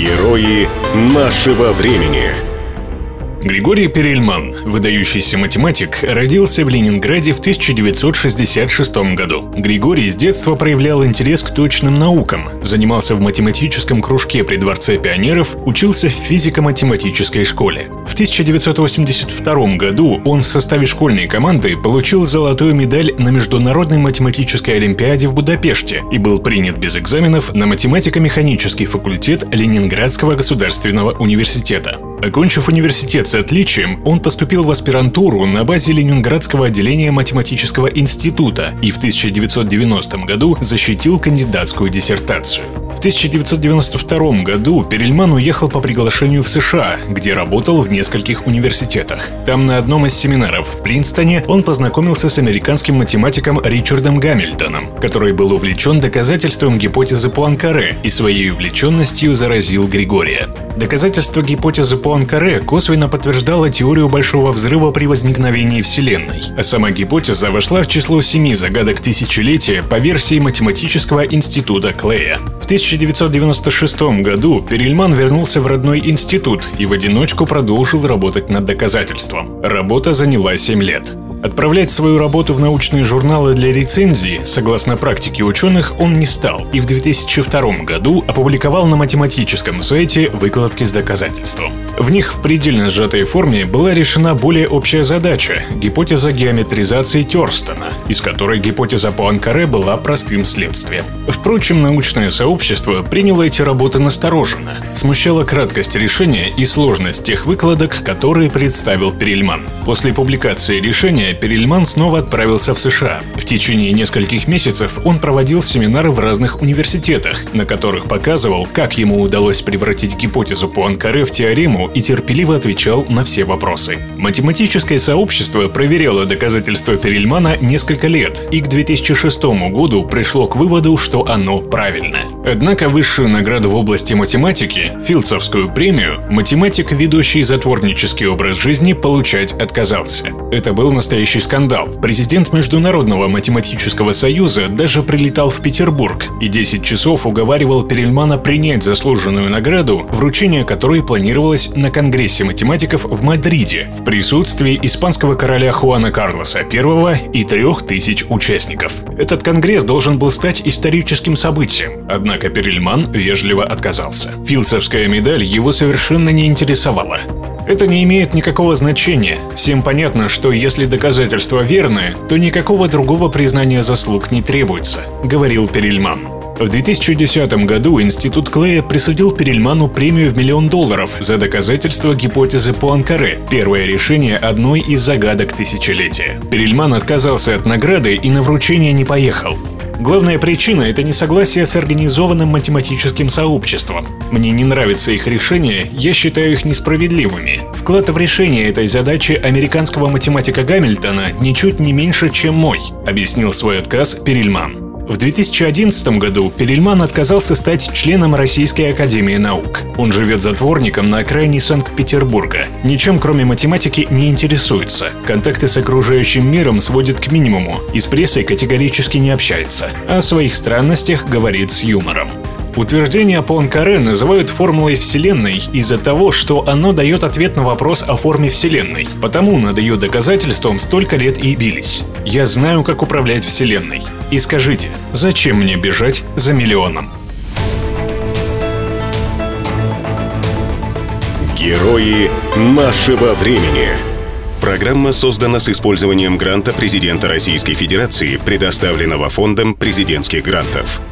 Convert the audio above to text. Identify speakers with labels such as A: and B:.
A: Герои нашего времени.
B: Григорий Перельман, выдающийся математик, родился в Ленинграде в 1966 году. Григорий с детства проявлял интерес к точным наукам, занимался в математическом кружке при Дворце пионеров, учился в физико-математической школе. В 1982 году он в составе школьной команды получил золотую медаль на Международной математической олимпиаде в Будапеште и был принят без экзаменов на математико-механический факультет Ленинградского государственного университета. Окончив университет с отличием, он поступил в аспирантуру на базе Ленинградского отделения математического института и в 1990 году защитил кандидатскую диссертацию. В 1992 году Перельман уехал по приглашению в США, где работал в нескольких университетах. Там на одном из семинаров в Принстоне он познакомился с американским математиком Ричардом Гамильтоном, который был увлечен доказательством гипотезы Пуанкаре и своей увлеченностью заразил Григория. Доказательство гипотезы Пуанкаре косвенно подтверждало теорию Большого взрыва при возникновении Вселенной, а сама гипотеза вошла в число 7 загадок тысячелетия по версии математического института Клея. В 1996 году Перельман вернулся в родной институт и в одиночку продолжил работать над доказательством. Работа заняла 7 лет. Отправлять свою работу в научные журналы для рецензии, согласно практике ученых, он не стал и в 2002 году опубликовал на математическом сайте выкладки с доказательством. В них в предельно сжатой форме была решена более общая задача – гипотеза геометризации Тёрстона, из которой гипотеза Пуанкаре была простым следствием. Впрочем, научное сообщество приняло эти работы настороженно. Смущала краткость решения и сложность тех выкладок, которые представил Перельман. После публикации решения Перельман снова отправился в США. В течение нескольких месяцев он проводил семинары в разных университетах, на которых показывал, как ему удалось превратить гипотезу Пуанкаре в теорему и терпеливо отвечал на все вопросы. Математическое сообщество проверяло доказательства Перельмана несколько лет и к 2006 году пришло к выводу, что оно правильное. Однако высшую награду в области математики, Филдсовскую премию, математик, ведущий затворнический образ жизни, получать отказался. Это был настоящий скандал. Президент Международного математического союза даже прилетал в Петербург и 10 часов уговаривал Перельмана принять заслуженную награду, вручение которой планировалось на Конгрессе математиков в Мадриде в присутствии испанского короля Хуана Карлоса I и 3000 участников. Этот конгресс должен был стать историческим событием, однако Перельман вежливо отказался. Филдсовская медаль его совершенно не интересовала. Это не имеет никакого значения. Всем понятно, что если доказательства верны, то никакого другого признания заслуг не требуется, говорил Перельман. В 2010 году Институт Клея присудил Перельману премию в $1 миллион за доказательство гипотезы Пуанкаре, первое решение одной из загадок тысячелетия. Перельман отказался от награды и на вручение не поехал. Главная причина – это несогласие с организованным математическим сообществом. Мне не нравятся их решения, я считаю их несправедливыми. Вклад в решение этой задачи американского математика Гамильтона ничуть не меньше, чем мой, объяснил свой отказ Перельман. В 2011 году Перельман отказался стать членом Российской академии наук. Он живет затворником на окраине Санкт-Петербурга. Ничем, кроме математики, не интересуется. Контакты с окружающим миром сводит к минимуму. И с прессой категорически не общается. А о своих странностях говорит с юмором. Утверждение Пуанкаре называют формулой Вселенной из-за того, что оно дает ответ на вопрос о форме Вселенной. Потому над ее доказательством столько лет и бились. Я знаю, как управлять Вселенной. И скажите, зачем мне бежать за миллионом?
A: Герои нашего времени. Программа создана с использованием гранта президента Российской Федерации, предоставленного Фондом президентских грантов.